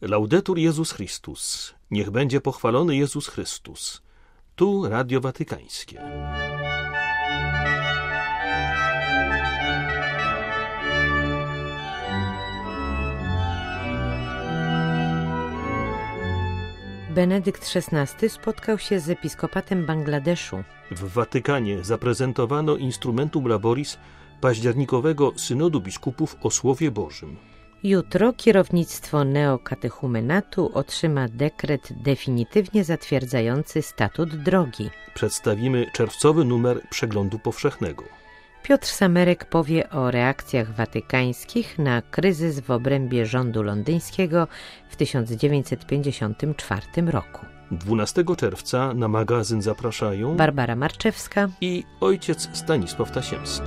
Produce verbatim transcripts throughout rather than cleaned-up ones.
Laudetur Jezus Chrystus. Niech będzie pochwalony Jezus Chrystus. Tu Radio Watykańskie. Benedykt szesnasty spotkał się z episkopatem Bangladeszu. W Watykanie zaprezentowano Instrumentum Laboris październikowego Synodu Biskupów o Słowie Bożym. Jutro kierownictwo neokatechumenatu otrzyma dekret definitywnie zatwierdzający statut drogi. Przedstawimy czerwcowy numer Przeglądu Powszechnego. Piotr Samerek powie o reakcjach watykańskich na kryzys w obrębie rządu londyńskiego w tysiąc dziewięćset pięćdziesiątym czwartym roku. dwunastego czerwca na magazyn zapraszają Barbara Marczewska i ojciec Stanisław Tasiemski.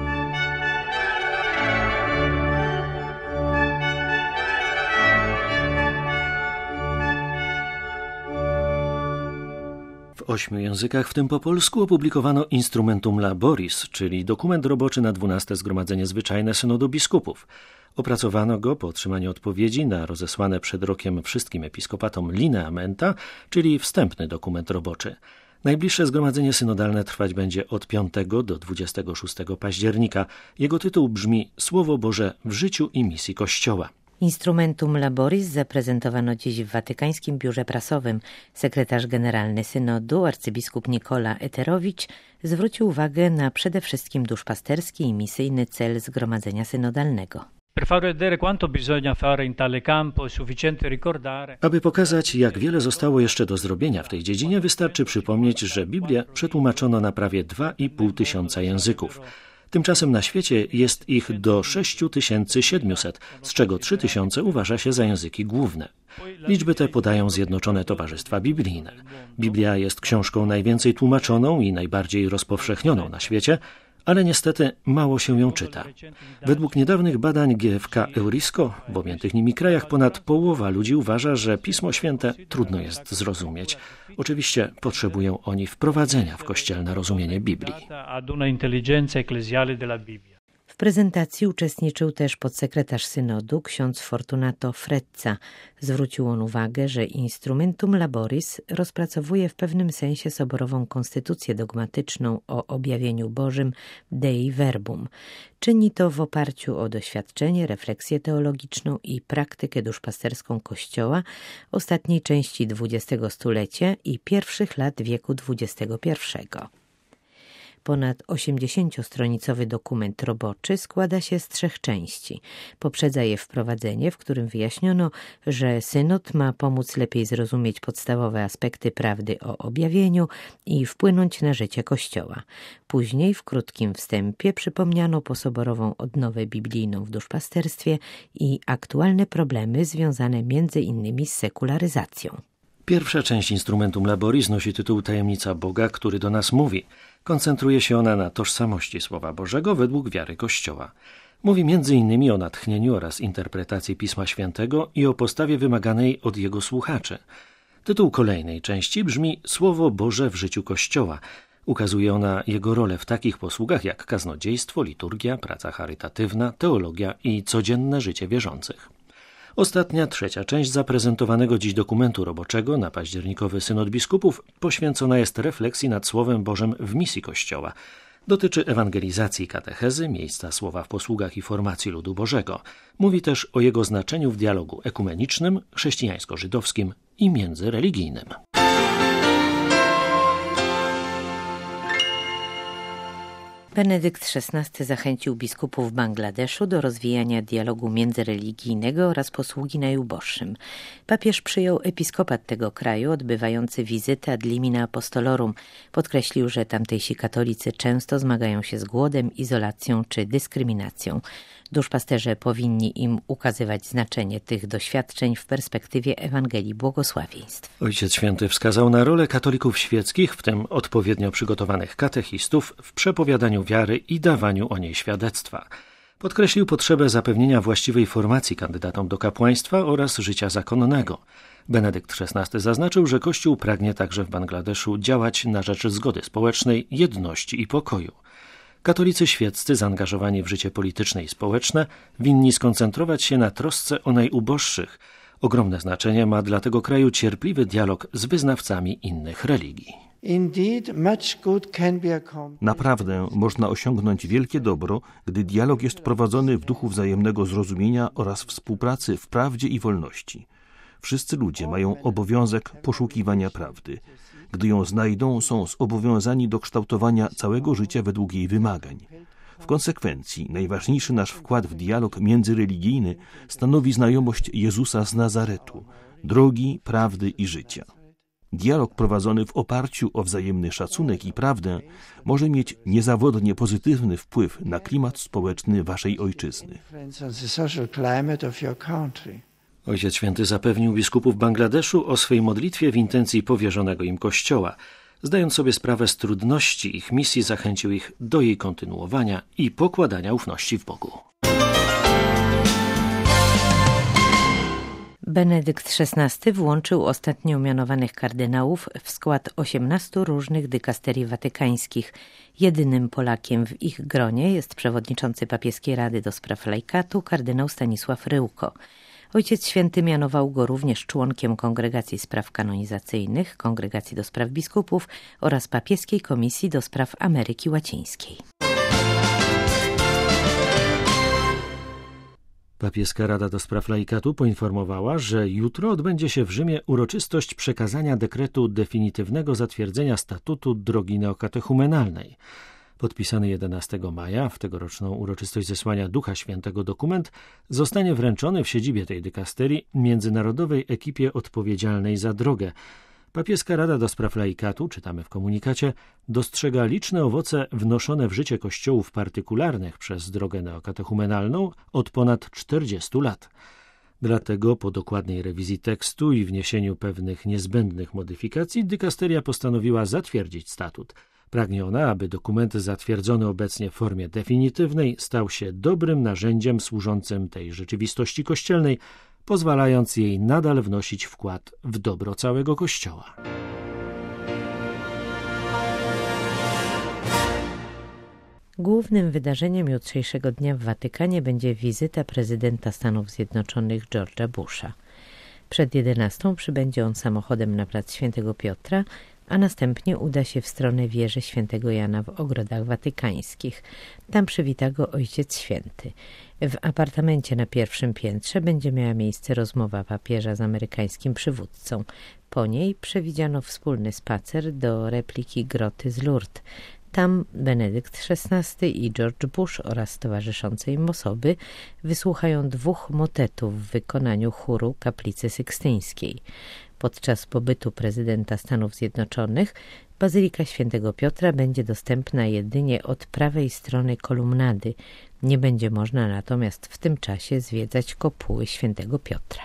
W ośmiu językach, w tym po polsku, opublikowano Instrumentum Laboris, czyli dokument roboczy na dwunaste Zgromadzenie Zwyczajne Synodu Biskupów. Opracowano go po otrzymaniu odpowiedzi na rozesłane przed rokiem wszystkim episkopatom lineamenta, czyli wstępny dokument roboczy. Najbliższe zgromadzenie synodalne trwać będzie od piątego do dwudziestego szóstego października. Jego tytuł brzmi Słowo Boże w życiu i misji Kościoła. Instrumentum Laboris zaprezentowano dziś w Watykańskim Biurze Prasowym. Sekretarz generalny synodu, arcybiskup Nikola Eterowicz, zwrócił uwagę na przede wszystkim duszpasterski i misyjny cel zgromadzenia synodalnego. Aby pokazać, jak wiele zostało jeszcze do zrobienia w tej dziedzinie, wystarczy przypomnieć, że Biblię przetłumaczono na prawie dwa i pół tysiąca języków. Tymczasem na świecie jest ich do sześć tysięcy siedemset, z czego trzy tysiące uważa się za języki główne. Liczby te podają Zjednoczone Towarzystwa Biblijne. Biblia jest książką najwięcej tłumaczoną i najbardziej rozpowszechnioną na świecie, ale niestety mało się ją czyta. Według niedawnych badań G F K Eurisko w objętych nimi krajach ponad połowa ludzi uważa, że Pismo Święte trudno jest zrozumieć. Oczywiście potrzebują oni wprowadzenia w kościelne rozumienie Biblii. W prezentacji uczestniczył też podsekretarz synodu, ksiądz Fortunato Frezza. Zwrócił on uwagę, że Instrumentum Laboris rozpracowuje w pewnym sensie soborową konstytucję dogmatyczną o objawieniu Bożym Dei Verbum. Czyni to w oparciu o doświadczenie, refleksję teologiczną i praktykę duszpasterską Kościoła ostatniej części dwudziestego stulecia i pierwszych lat wieku dwudziestego pierwszego. Ponad osiemdziesięciostronicowy dokument roboczy składa się z trzech części. Poprzedza je wprowadzenie, w którym wyjaśniono, że synod ma pomóc lepiej zrozumieć podstawowe aspekty prawdy o objawieniu i wpłynąć na życie Kościoła. Później w krótkim wstępie przypomniano posoborową odnowę biblijną w duszpasterstwie i aktualne problemy związane między innymi z sekularyzacją. Pierwsza część Instrumentum Laboris nosi tytuł Tajemnica Boga, który do nas mówi. Koncentruje się ona na tożsamości Słowa Bożego według wiary Kościoła. Mówi między innymi o natchnieniu oraz interpretacji Pisma Świętego i o postawie wymaganej od jego słuchaczy. Tytuł kolejnej części brzmi Słowo Boże w życiu Kościoła. Ukazuje ona jego rolę w takich posługach jak kaznodziejstwo, liturgia, praca charytatywna, teologia i codzienne życie wierzących. Ostatnia, trzecia część zaprezentowanego dziś dokumentu roboczego na październikowy Synod Biskupów poświęcona jest refleksji nad Słowem Bożym w misji Kościoła. Dotyczy ewangelizacji, katechezy, miejsca słowa w posługach i formacji ludu Bożego. Mówi też o jego znaczeniu w dialogu ekumenicznym, chrześcijańsko-żydowskim i międzyreligijnym. Benedykt szesnasty zachęcił biskupów Bangladeszu do rozwijania dialogu międzyreligijnego oraz posługi najuboższym. Papież przyjął episkopat tego kraju, odbywający wizytę ad limina apostolorum. Podkreślił, że tamtejsi katolicy często zmagają się z głodem, izolacją czy dyskryminacją. Duszpasterze powinni im ukazywać znaczenie tych doświadczeń w perspektywie Ewangelii Błogosławieństw. Ojciec Święty wskazał na rolę katolików świeckich, w tym odpowiednio przygotowanych katechistów, w przepowiadaniu wiary i dawaniu o niej świadectwa. Podkreślił potrzebę zapewnienia właściwej formacji kandydatom do kapłaństwa oraz życia zakonnego. Benedykt szesnasty zaznaczył, że Kościół pragnie także w Bangladeszu działać na rzecz zgody społecznej, jedności i pokoju. Katolicy świeccy zaangażowani w życie polityczne i społeczne winni skoncentrować się na trosce o najuboższych Ogromne znaczenie ma dla tego kraju cierpliwy dialog z wyznawcami innych religii. Naprawdę można osiągnąć wielkie dobro, gdy dialog jest prowadzony w duchu wzajemnego zrozumienia oraz współpracy w prawdzie i wolności. Wszyscy ludzie mają obowiązek poszukiwania prawdy. Gdy ją znajdą, są zobowiązani do kształtowania całego życia według jej wymagań. W konsekwencji najważniejszy nasz wkład w dialog międzyreligijny stanowi znajomość Jezusa z Nazaretu, drogi, prawdy i życia. Dialog prowadzony w oparciu o wzajemny szacunek i prawdę może mieć niezawodnie pozytywny wpływ na klimat społeczny waszej ojczyzny. Ojciec Święty zapewnił biskupów Bangladeszu o swej modlitwie w intencji powierzonego im Kościoła. Zdając sobie sprawę z trudności ich misji, zachęcił ich do jej kontynuowania i pokładania ufności w Bogu. Benedykt szesnasty włączył ostatnio mianowanych kardynałów w skład osiemnastu różnych dykasterii watykańskich. Jedynym Polakiem w ich gronie jest przewodniczący papieskiej Rady do spraw laikatu kardynał Stanisław Ryłko. Ojciec Święty mianował go również członkiem Kongregacji Spraw Kanonizacyjnych, Kongregacji do Spraw Biskupów oraz Papieskiej Komisji do Spraw Ameryki Łacińskiej. Papieska Rada do Spraw Laikatu poinformowała, że jutro odbędzie się w Rzymie uroczystość przekazania dekretu definitywnego zatwierdzenia statutu drogi neokatechumenalnej. Podpisany jedenastego maja, w tegoroczną uroczystość zesłania Ducha Świętego dokument, zostanie wręczony w siedzibie tej dykasterii międzynarodowej ekipie odpowiedzialnej za drogę. Papieska Rada do Spraw Laikatu, czytamy w komunikacie, dostrzega liczne owoce wnoszone w życie kościołów partykularnych przez drogę neokatechumenalną od ponad czterdziestu lat. Dlatego po dokładnej rewizji tekstu i wniesieniu pewnych niezbędnych modyfikacji dykasteria postanowiła zatwierdzić statut. Pragnie ona, aby dokument zatwierdzony obecnie w formie definitywnej stał się dobrym narzędziem służącym tej rzeczywistości kościelnej, pozwalając jej nadal wnosić wkład w dobro całego Kościoła. Głównym wydarzeniem jutrzejszego dnia w Watykanie będzie wizyta prezydenta Stanów Zjednoczonych George'a Busha. Przed jedenastą przybędzie on samochodem na plac Świętego Piotra, a następnie uda się w stronę wieży Świętego Jana w Ogrodach Watykańskich. Tam przywita go Ojciec Święty. W apartamencie na pierwszym piętrze będzie miała miejsce rozmowa papieża z amerykańskim przywódcą. Po niej przewidziano wspólny spacer do repliki groty z Lourdes. Tam Benedykt szesnasty i George Bush oraz towarzyszące im osoby wysłuchają dwóch motetów w wykonaniu chóru Kaplicy Sykstyńskiej. Podczas pobytu prezydenta Stanów Zjednoczonych Bazylika Świętego Piotra będzie dostępna jedynie od prawej strony kolumnady. Nie będzie można natomiast w tym czasie zwiedzać kopuły Świętego Piotra.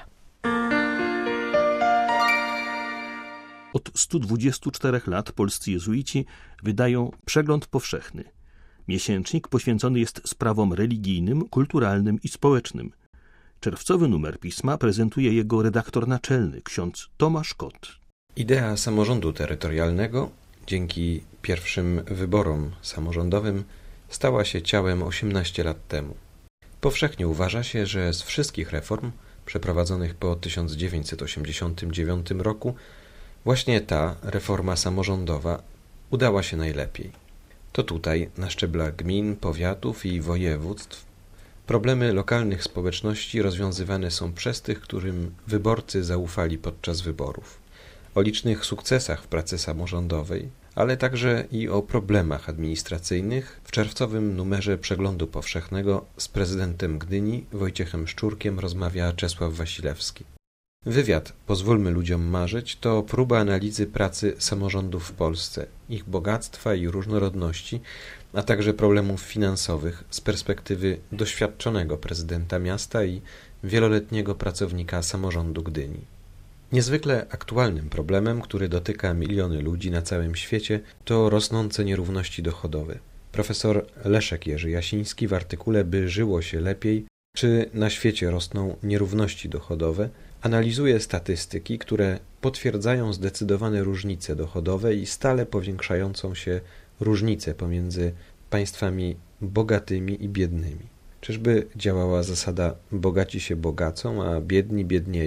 Od stu dwudziestu czterech lat polscy jezuici wydają Przegląd Powszechny. Miesięcznik poświęcony jest sprawom religijnym, kulturalnym i społecznym. Czerwcowy numer pisma prezentuje jego redaktor naczelny, ksiądz Tomasz Kot. Idea samorządu terytorialnego dzięki pierwszym wyborom samorządowym stała się ciałem osiemnaście lat temu. Powszechnie uważa się, że z wszystkich reform przeprowadzonych po tysiąc dziewięćset osiemdziesiątym dziewiątym roku właśnie ta reforma samorządowa udała się najlepiej. To tutaj, na szczeblach gmin, powiatów i województw, problemy lokalnych społeczności rozwiązywane są przez tych, którym wyborcy zaufali podczas wyborów. O licznych sukcesach w pracy samorządowej, ale także i o problemach administracyjnych w czerwcowym numerze Przeglądu Powszechnego z prezydentem Gdyni Wojciechem Szczurkiem rozmawia Czesław Wasilewski. Wywiad Pozwólmy ludziom marzyć to próba analizy pracy samorządów w Polsce, ich bogactwa i różnorodności, a także problemów finansowych z perspektywy doświadczonego prezydenta miasta i wieloletniego pracownika samorządu Gdyni. Niezwykle aktualnym problemem, który dotyka miliony ludzi na całym świecie, to rosnące nierówności dochodowe. Profesor Leszek Jerzy Jasiński w artykule By żyło się lepiej, czy na świecie rosną nierówności dochodowe, analizuje statystyki, które potwierdzają zdecydowane różnice dochodowe i stale powiększającą się różnice pomiędzy państwami bogatymi i biednymi. Czyżby działała zasada bogaci się bogacą, a biedni biednieją?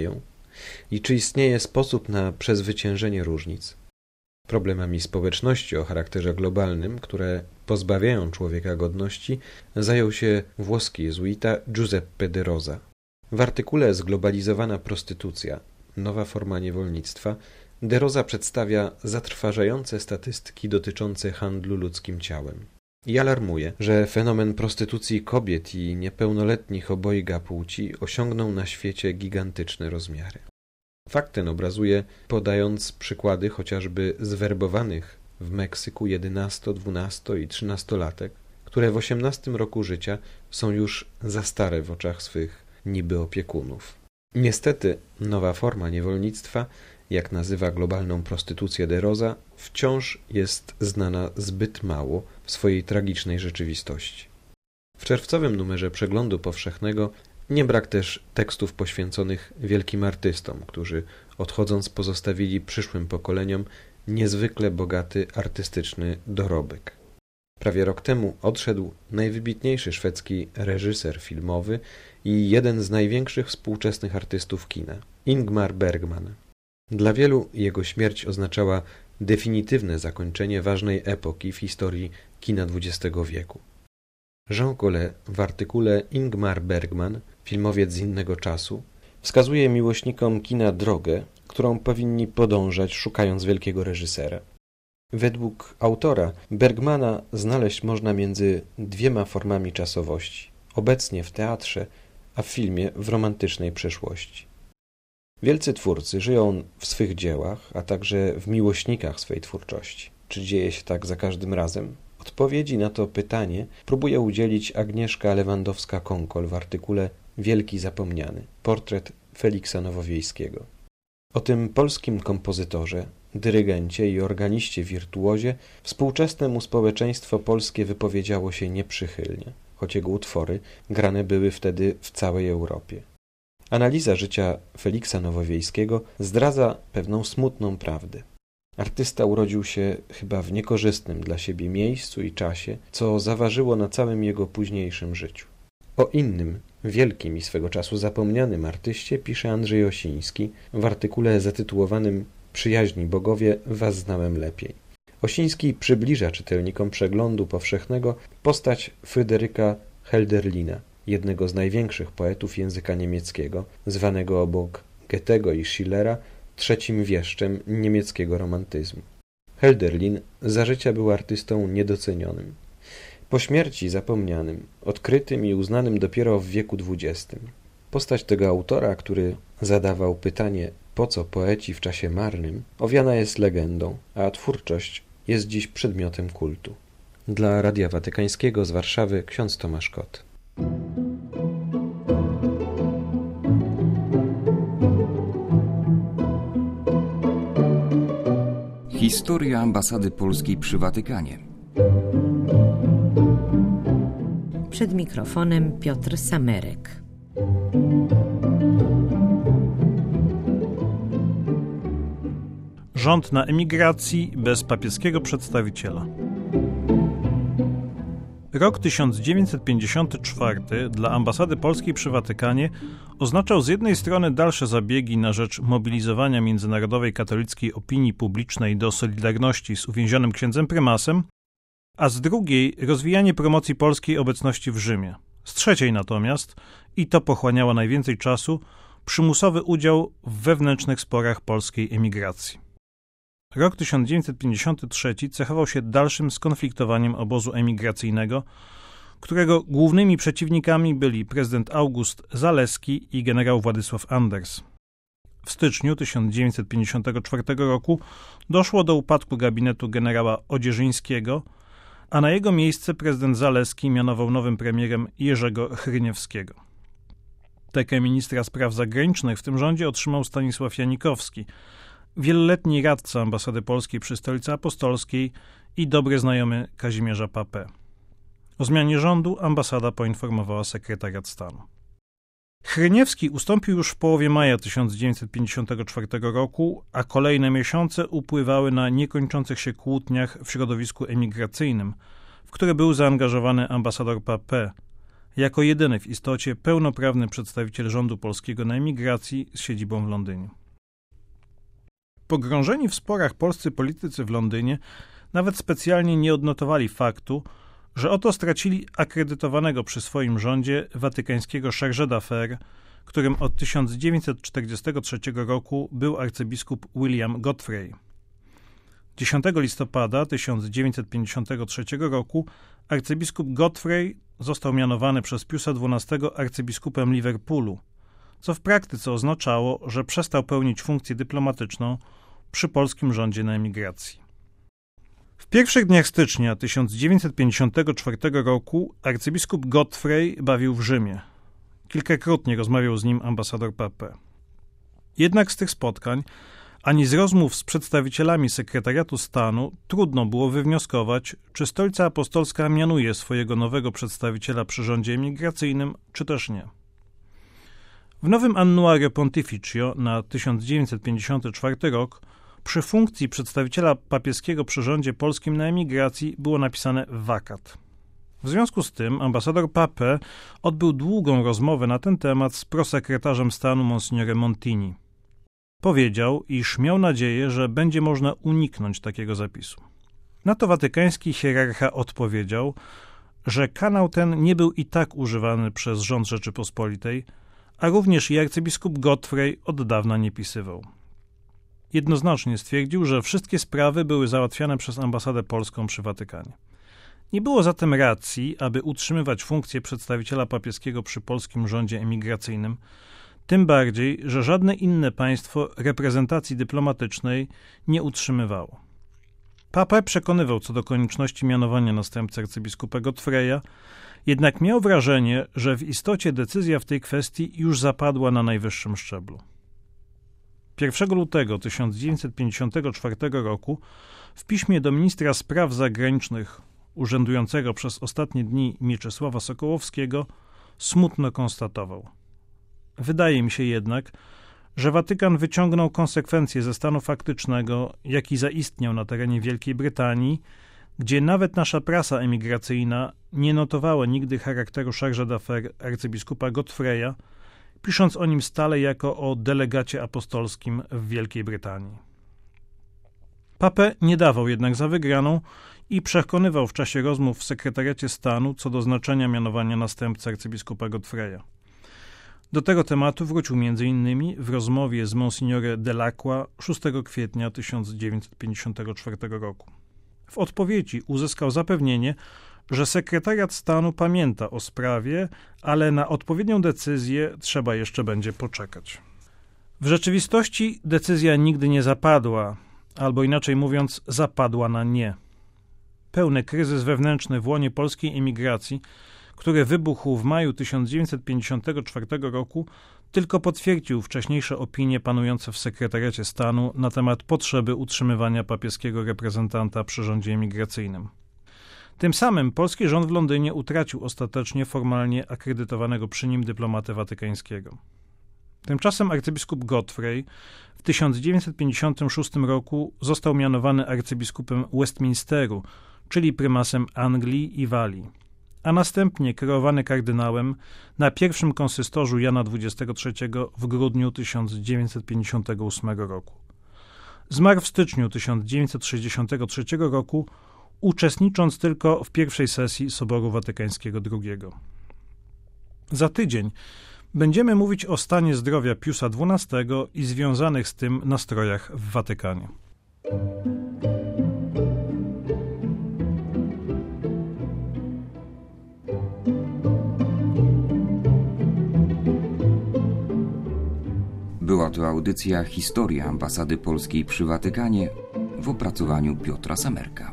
I czy istnieje sposób na przezwyciężenie różnic? Problemami społeczności o charakterze globalnym, które pozbawiają człowieka godności, zajął się włoski jezuita Giuseppe de Rosa. W artykule Zglobalizowana prostytucja – nowa forma niewolnictwa de Rosa przedstawia zatrważające statystyki dotyczące handlu ludzkim ciałem i alarmuje, że fenomen prostytucji kobiet i niepełnoletnich obojga płci osiągnął na świecie gigantyczne rozmiary. Fakt ten obrazuje, podając przykłady chociażby zwerbowanych w Meksyku jedenasto-, dwunasto- i trzynastolatek, które w osiemnastym roku życia są już za stare w oczach swych niby opiekunów. Niestety nowa forma niewolnictwa, jak nazywa globalną prostytucję de Rosa, wciąż jest znana zbyt mało w swojej tragicznej rzeczywistości. W czerwcowym numerze Przeglądu Powszechnego nie brak też tekstów poświęconych wielkim artystom, którzy odchodząc pozostawili przyszłym pokoleniom niezwykle bogaty artystyczny dorobek. Prawie rok temu odszedł najwybitniejszy szwedzki reżyser filmowy i jeden z największych współczesnych artystów kina, Ingmar Bergman. Dla wielu jego śmierć oznaczała definitywne zakończenie ważnej epoki w historii kina dwudziestego wieku. Jean Collet w artykule Ingmar Bergman, filmowiec z innego czasu, wskazuje miłośnikom kina drogę, którą powinni podążać, szukając wielkiego reżysera. Według autora Bergmana znaleźć można między dwiema formami czasowości, obecnie w teatrze, a w filmie w romantycznej przeszłości. Wielcy twórcy żyją w swych dziełach, a także w miłośnikach swej twórczości. Czy dzieje się tak za każdym razem? Odpowiedzi na to pytanie próbuje udzielić Agnieszka Lewandowska-Konkol w artykule Wielki Zapomniany – portret Feliksa Nowowiejskiego. O tym polskim kompozytorze, dyrygencie i organiście wirtuozie współczesne mu społeczeństwo polskie wypowiedziało się nieprzychylnie, choć jego utwory grane były wtedy w całej Europie. Analiza życia Feliksa Nowowiejskiego zdradza pewną smutną prawdę. Artysta urodził się chyba w niekorzystnym dla siebie miejscu i czasie, co zaważyło na całym jego późniejszym życiu. O innym, wielkim i swego czasu zapomnianym artyście pisze Andrzej Osiński w artykule zatytułowanym Przyjaźni bogowie, was znałem lepiej. Osiński przybliża czytelnikom Przeglądu Powszechnego postać Fryderyka Hölderlina, jednego z największych poetów języka niemieckiego, zwanego obok Goethego i Schillera trzecim wieszczem niemieckiego romantyzmu. Hölderlin za życia był artystą niedocenionym. Po śmierci zapomnianym, odkrytym i uznanym dopiero w wieku dwudziestym. Postać tego autora, który zadawał pytanie, po co poeci w czasie marnym, owiana jest legendą, a twórczość jest dziś przedmiotem kultu. Dla Radia Watykańskiego z Warszawy ksiądz Tomasz Kot. Historia ambasady polskiej przy Watykanie. Przed mikrofonem Piotr Samerek. Rząd na emigracji bez papieskiego przedstawiciela. Rok tysiąc dziewięćset pięćdziesiąty czwarty dla ambasady polskiej przy Watykanie oznaczał z jednej strony dalsze zabiegi na rzecz mobilizowania międzynarodowej katolickiej opinii publicznej do solidarności z uwięzionym księdzem prymasem, a z drugiej rozwijanie promocji polskiej obecności w Rzymie. Z trzeciej natomiast, i to pochłaniało najwięcej czasu, przymusowy udział w wewnętrznych sporach polskiej emigracji. Rok tysiąc dziewięćset pięćdziesiąty trzeci cechował się dalszym skonfliktowaniem obozu emigracyjnego, którego głównymi przeciwnikami byli prezydent August Zaleski i generał Władysław Anders. W styczniu tysiąc dziewięćset pięćdziesiątego czwartego roku doszło do upadku gabinetu generała Odzierzyńskiego, a na jego miejsce prezydent Zaleski mianował nowym premierem Jerzego Hryniewskiego. Tekę ministra spraw zagranicznych w tym rządzie otrzymał Stanisław Janikowski, wieloletni radca ambasady polskiej przy Stolicy Apostolskiej i dobry znajomy Kazimierza Papę. O zmianie rządu ambasada poinformowała sekretariat stanu. Hryniewski ustąpił już w połowie maja tysiąc dziewięćset pięćdziesiątego czwartego roku, a kolejne miesiące upływały na niekończących się kłótniach w środowisku emigracyjnym, w które był zaangażowany ambasador Papę, jako jedyny w istocie pełnoprawny przedstawiciel rządu polskiego na emigracji z siedzibą w Londynie. Pogrążeni w sporach polscy politycy w Londynie nawet specjalnie nie odnotowali faktu, że oto stracili akredytowanego przy swoim rządzie watykańskiego chargé d'affaires, którym od tysiąc dziewięćset czterdziestego trzeciego roku był arcybiskup William Godfrey. dziesiątego listopada tysiąc dziewięćset pięćdziesiątego trzeciego roku arcybiskup Godfrey został mianowany przez Piusa dwunastego arcybiskupem Liverpoolu, co w praktyce oznaczało, że przestał pełnić funkcję dyplomatyczną przy polskim rządzie na emigracji. W pierwszych dniach stycznia tysiąc dziewięćset pięćdziesiątego czwartego roku arcybiskup Godfrey bawił w Rzymie. Kilkakrotnie rozmawiał z nim ambasador Pape. Jednak z tych spotkań, ani z rozmów z przedstawicielami sekretariatu stanu trudno było wywnioskować, czy Stolica Apostolska mianuje swojego nowego przedstawiciela przy rządzie emigracyjnym, czy też nie. W nowym Annuario Pontificio na tysiąc dziewięćset pięćdziesiąty czwarty rok przy funkcji przedstawiciela papieskiego przy rządzie polskim na emigracji było napisane wakat. W związku z tym ambasador Pape odbył długą rozmowę na ten temat z prosekretarzem stanu Monsignorem Montini. Powiedział, iż miał nadzieję, że będzie można uniknąć takiego zapisu. Na to watykański hierarcha odpowiedział, że kanał ten nie był i tak używany przez rząd Rzeczypospolitej, a również i arcybiskup Godfrey od dawna nie pisywał. Jednoznacznie stwierdził, że wszystkie sprawy były załatwiane przez ambasadę polską przy Watykanie. Nie było zatem racji, aby utrzymywać funkcję przedstawiciela papieskiego przy polskim rządzie emigracyjnym, tym bardziej, że żadne inne państwo reprezentacji dyplomatycznej nie utrzymywało. Papa przekonywał co do konieczności mianowania następcy arcybiskupa Godfreya, jednak miał wrażenie, że w istocie decyzja w tej kwestii już zapadła na najwyższym szczeblu. pierwszego lutego tysiąc dziewięćset pięćdziesiątego czwartego roku w piśmie do ministra spraw zagranicznych urzędującego przez ostatnie dni Mieczysława Sokołowskiego smutno konstatował: wydaje mi się jednak, że Watykan wyciągnął konsekwencje ze stanu faktycznego, jaki zaistniał na terenie Wielkiej Brytanii, gdzie nawet nasza prasa emigracyjna nie notowała nigdy charakteru chargé d'affaires arcybiskupa Godfreya, pisząc o nim stale jako o delegacie apostolskim w Wielkiej Brytanii. Pape nie dawał jednak za wygraną i przekonywał w czasie rozmów w sekretariacie stanu co do znaczenia mianowania następcy arcybiskupa Godfreya. Do tego tematu wrócił między innymi w rozmowie z Monsignore Dell'Acqua szóstego kwietnia tysiąc dziewięćset pięćdziesiątego czwartego roku. W odpowiedzi uzyskał zapewnienie, że sekretariat stanu pamięta o sprawie, ale na odpowiednią decyzję trzeba jeszcze będzie poczekać. W rzeczywistości decyzja nigdy nie zapadła, albo inaczej mówiąc, zapadła na nie. Pełny kryzys wewnętrzny w łonie polskiej emigracji, który wybuchł w maju tysiąc dziewięćset pięćdziesiątego czwartego roku, tylko potwierdził wcześniejsze opinie panujące w sekretariacie stanu na temat potrzeby utrzymywania papieskiego reprezentanta przy rządzie emigracyjnym. Tym samym polski rząd w Londynie utracił ostatecznie formalnie akredytowanego przy nim dyplomatę watykańskiego. Tymczasem arcybiskup Godfrey w tysiąc dziewięćset pięćdziesiątym szóstym roku został mianowany arcybiskupem Westminsteru, czyli prymasem Anglii i Walii, a następnie kreowany kardynałem na pierwszym konsystorzu Jana dwudziestego trzeciego w grudniu tysiąc dziewięćset pięćdziesiątego ósmego roku. Zmarł w styczniu tysiąc dziewięćset sześćdziesiątego trzeciego roku, uczestnicząc tylko w pierwszej sesji Soboru Watykańskiego drugiego. Za tydzień będziemy mówić o stanie zdrowia Piusa dwunastego i związanych z tym nastrojach w Watykanie. Była to audycja Historia Ambasady Polskiej przy Watykanie w opracowaniu Piotra Samerka.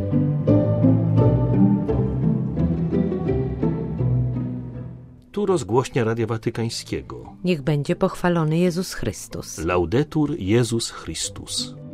Tu rozgłośnia Radia Watykańskiego. Niech będzie pochwalony Jezus Chrystus. Laudetur Jezus Chrystus.